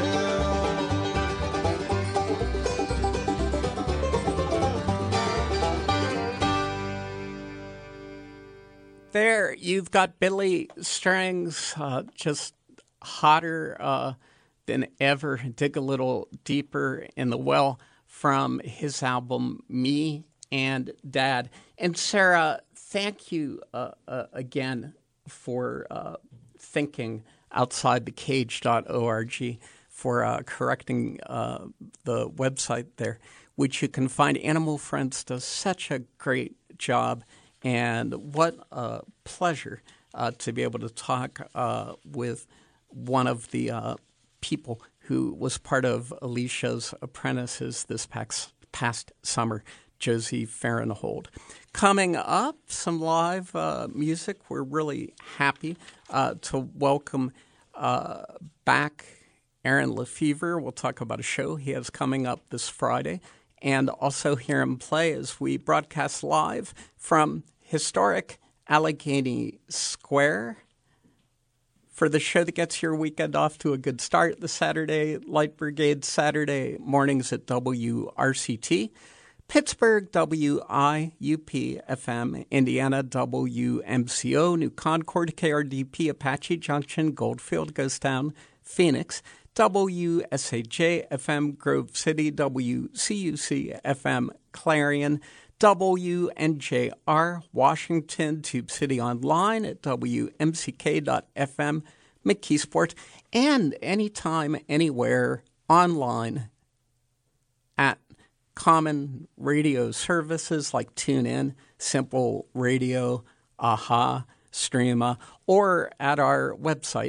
There, you've got Billy Strings, just hotter than ever. Dig a little deeper in the well from his album Me and Dad. And Sarah, thank you again for thinking outside the cage.org, for correcting the website there, which you can find. Animal Friends does such a great job. And what a pleasure to be able to talk with one of the people who was part of Alicia's Apprentices this past summer, Josie Farrenhold. Coming up, some live music. We're really happy to welcome back Aaron Lefevre. We'll talk about a show he has coming up this Friday, and also hear him play as we broadcast live from historic Allegheny Square for the show that gets your weekend off to a good start. The Saturday Light Brigade Saturday mornings at WRCT, Pittsburgh WIUP-FM, Indiana WMCO, New Concord KRDP, Apache Junction, Goldfield, Ghostown, Phoenix, WSAJ-FM, Grove City, WCUC-FM, Clarion, WNJR, Washington, Tube City Online at WMCK.FM, McKeesport, and anytime, anywhere, online at common radio services like TuneIn, Simple Radio, AHA, Streama, or at our website,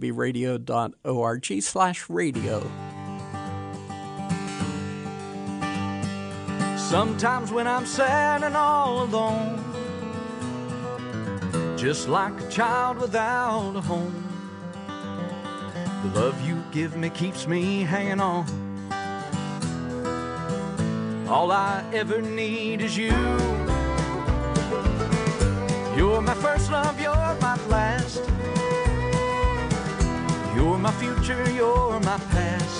slbradio.org/radio. Sometimes when I'm sad and all alone, just like a child without a home, the love you give me keeps me hanging on. All I ever need is you. You're my first love, you're my last. You're my future, you're my past.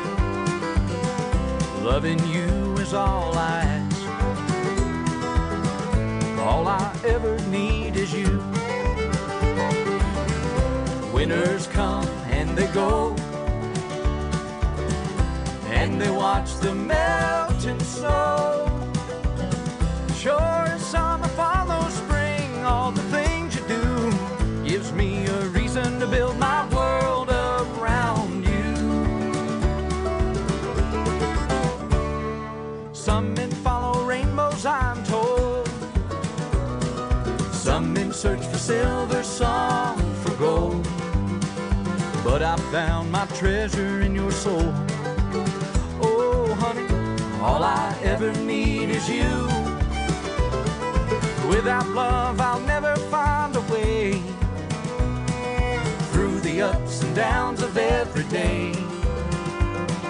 Loving you is all I ask. All I ever need is you. Winters come and they go, and they watch the melting snow. Sure as summer follows spring, all the things you do gives me a reason to build my world around you. Some men follow rainbows, I'm told. Some men search for silver, some for gold. But I found my treasure in your soul. Oh, honey, all I ever need is you. Without love, I'll never find a way through the ups and downs of